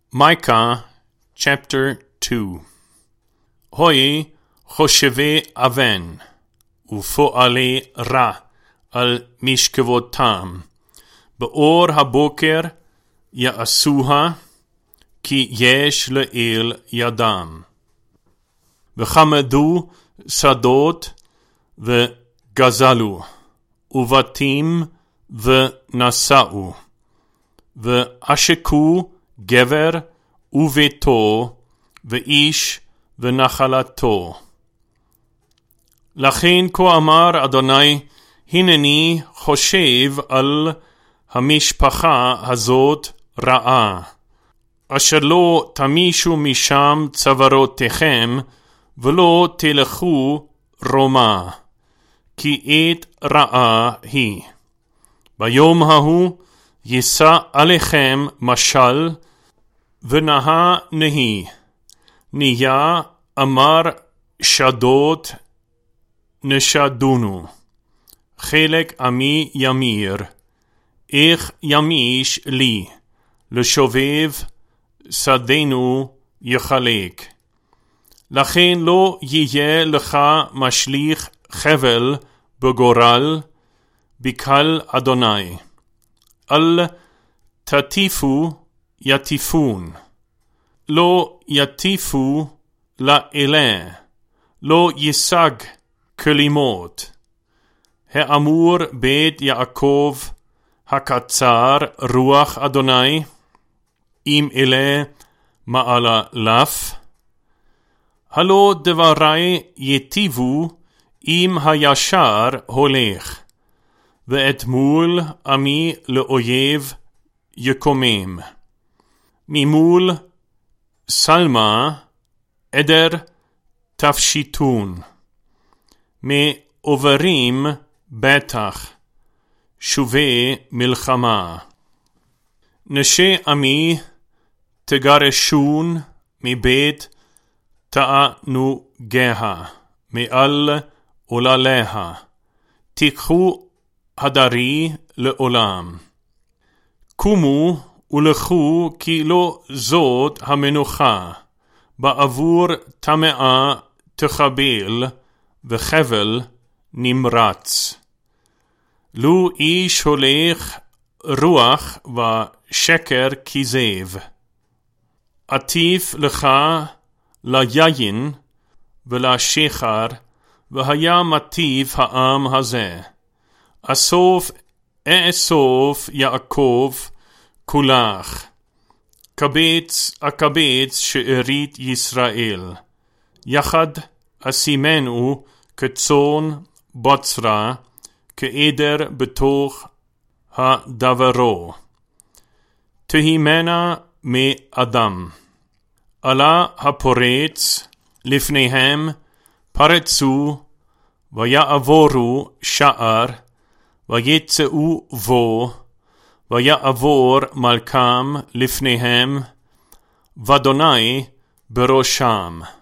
Micah chapter 2. Hoi חושבי אבן ופועלי רע על משכבותם, באור הבוקר יעשוה, כי יש לאל ידם. וחמדו שדות וגזלו, ובתים ונשאו, ועשקו גבר וביתו, ואיש ונחלתו. לכן כה אמר אדוני, הנני חושב על המשפחה הזאת רעה, אשר לא תמישו משם צווארותיכם, ולא תלכו רומה, כי עת רעה היא. ביום ההוא יישא עליכם משל, ונהה נהי, נהיה אמר שדות נשדונו, חלק עמי ימיר, איך ימיש לי, לשובב שדנו יחלק. לכן לא יהיה לך משליך חבל בגורל, בקהל אדוני. אל תטיפו יטיפון, לא יטיפו לאלה, לא ישג כלימות. האמור בית יעקב הקצר רוח אדוני, אם אלה מעלה לף. הלא דברי יטיבו אם הישר הולך, ואת מול עמי לאויב יקומם. ממול סלמה עדר תפשיטון, מעוברים בטח שובי מלחמה. נשי עמי תגרשון מבית תענוגיה, מעל עולליה, תיקחו הדרי לעולם. קומו ולכו, כי לא זאת המנוחה, בעבור טמאה תחבל וחבל נמרץ. לו איש הולך רוח ושקר כזב, עטיף לך ליין ולשחר, והיה מטיף העם הזה. אסוף יעקב כולך, אקבץ שארית ישראל, יחד אשימנו כצאן בצרה, כעדר בתוך הדברו. תהימנה מאדם. עלה הפורץ לפניהם, פרצו ויעבורו שער, ויצאו בו, ויעבור מלכם לפניהם, ואדוני בראשם.